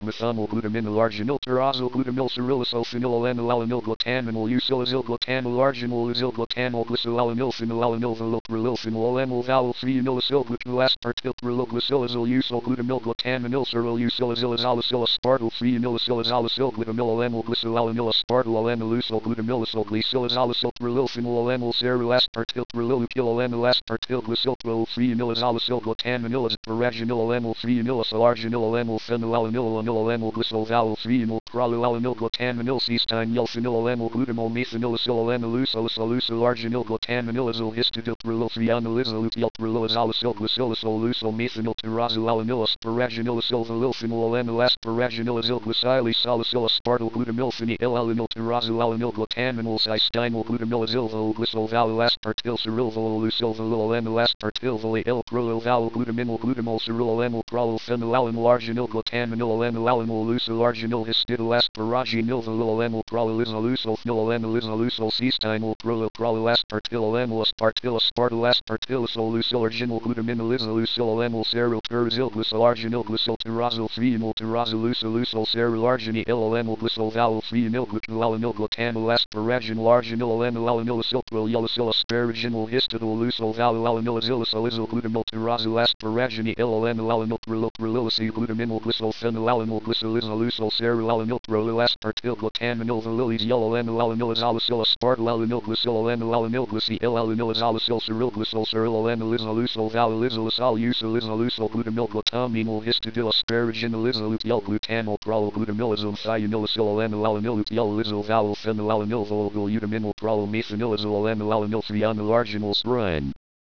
methynyl glutaminol arginol terazyl glutamyl cyrillisophenoyl alanil glutaminol usilazyl glutamyl arginol azyl glutamyl glycolalanyl phenylalanil voloprylyl phenylalanil vowel phenolacyl glutamyl aspartyl glycolazyl usyl glutamyl glutaminil cyryl usilazyl azalyl aspartyl phenolacyl azalyl glutamyl alanil glycolalanyl aspartyl alanil usyl glutamilyl glycolazalyl prylyl phenylalanil cyryl aspartyl prylyl ukilalanil aspartyl glycylpryl phenolazalyl glutaminil paraginil alanil phenolacyl arginil alanil phenylalanil alanil alanil glycol phenyl pralulanil glutaminil cysteanyl phenylalanil glutamyl methanylacyl alanil usilacyl arginil glutaminil azyl histidyl prylyl phenolazyl utyl prylyl azalyl glycolacyl usyl methanyl terazyl alanil asparaginil acyl volyl phenylalanil asparaginil azyl glycylacyl aspartyl glutamyl phenylalanil terazyl alanil glutaminil cysteanyl glutamyl azyl vol glycol vowel aspartyl cyryl vol usyl volyl alanil aspartyl volyl prylyl vowel glutaminil glutamyl cyryl alanil prylyl phenylalanil arginil glutaminil alanil alanil usyl arginil histidyl asparaginil volyl alanil prylyl isolyl phenylalanil isolyl cysteanyl prylyl aspartyl alanil aspartyl aspartyl usyl arginil glutaminil isolyl alanil cyryl terazyl glycol arginil glycol terazyl phenyl terazyl usyl cyryl arginil alanil glycol vowel phenyl glutamyl glutamyl asparaginil arginil alanil alanil usyl prylyl asparaginil histidyl usyl vowel alanil azyl glutamyl terazyl asparaginil alanil alanil prylyl glutaminil glycol phenylalanil glycol cyryl alanil prylyl aspartyl glutaminil volyl alanil alanil azalyl aspartyl alanil glycol alanil alanil glycol alanil azalyl cyryl alanil isolyl vowel usyl glutamyl glutaminil histidyl asparaginil utyl glutamyl glutamyl thionyl alanil alanil utyl vowel phenylalanil volgal utaminil methanyl alanil alanil thionyl arginil sprine.